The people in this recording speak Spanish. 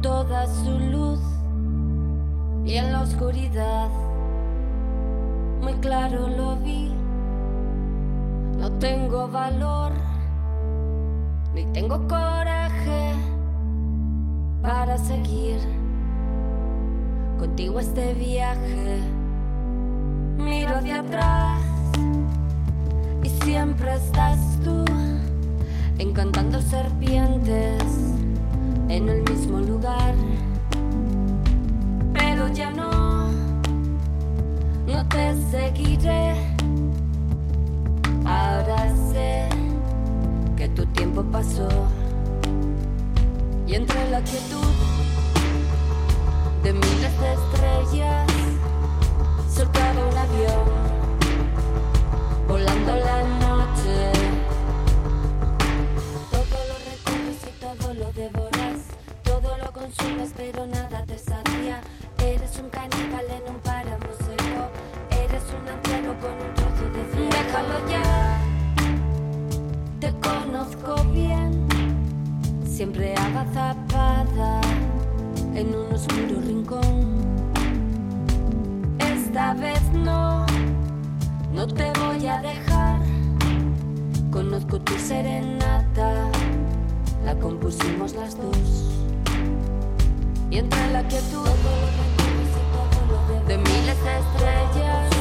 toda su luz y en la oscuridad muy claro lo vi. No tengo valor ni tengo coraje para seguir contigo este viaje. Miro hacia atrás y siempre estás tú, encantando serpientes en el mismo lugar. Pero ya no te seguiré. Ahora sé que tu tiempo pasó y entre la quietud de miles de estrellas soltaba un avión volando la noche. Todo lo recorres y todo lo devoras, todo lo consumes pero nada te sacia. Eres un caníbal en un páramo seco, eres un anciano con un trozo de cielo. Déjalo ya, te conozco bien, siempre agazapada en un oscuro rincón. Esta vez no te voy a dejar. Conozco tu serenata, la compusimos las dos. Y entre la quietud de miles de estrellas